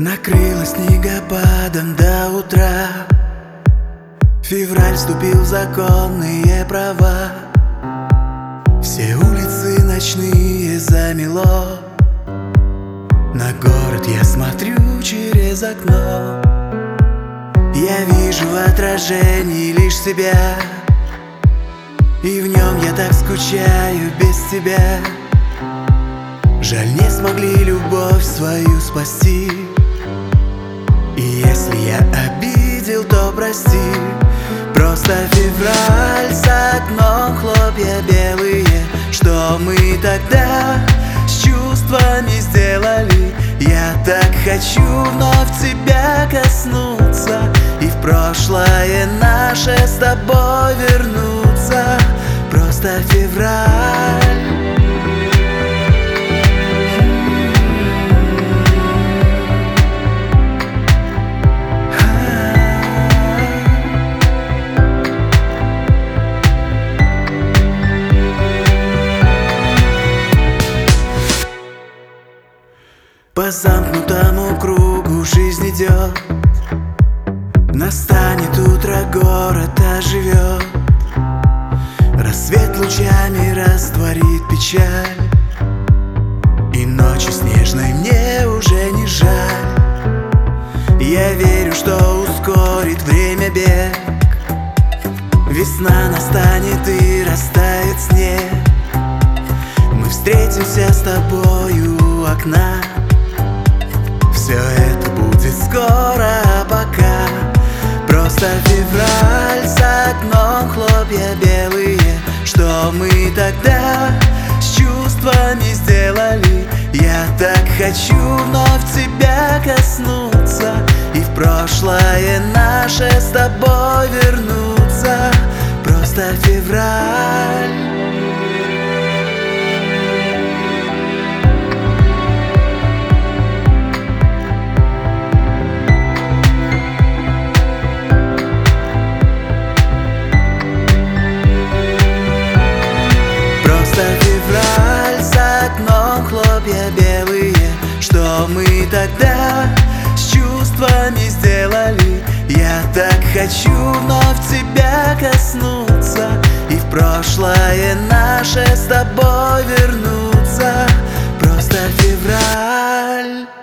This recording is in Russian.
Накрыло снегопадом до утра. Февраль вступил в законные права. Все улицы ночные замело. На город я смотрю через окно. Я вижу в отражении лишь себя, и в нем я так скучаю без тебя. Жаль, не смогли любовь свою спасти. И если я обидел, то прости. Просто февраль, за окном хлопья белые. Что мы тогда с чувствами сделали? Я так хочу вновь тебя коснуться и в прошлое наше с тобой вернуться. Просто февраль. По замкнутому кругу жизнь идет. Настанет утро, город оживет. Рассвет лучами растворит печаль, и ночи снежной мне уже не жаль. Я верю, что ускорит время бег. Весна настанет и растает снег. Мы встретимся с тобою у окна. Все это будет скоро, а пока просто февраль, за окном хлопья белые. Что мы тогда с чувствами сделали? Я так хочу вновь тебя коснуться и в прошлое наше с тобой вернуться. Просто февраль. Хлопья белые. Что мы тогда с чувствами сделали? Я так хочу вновь тебя коснуться и в прошлое наше с тобой вернуться. Просто февраль.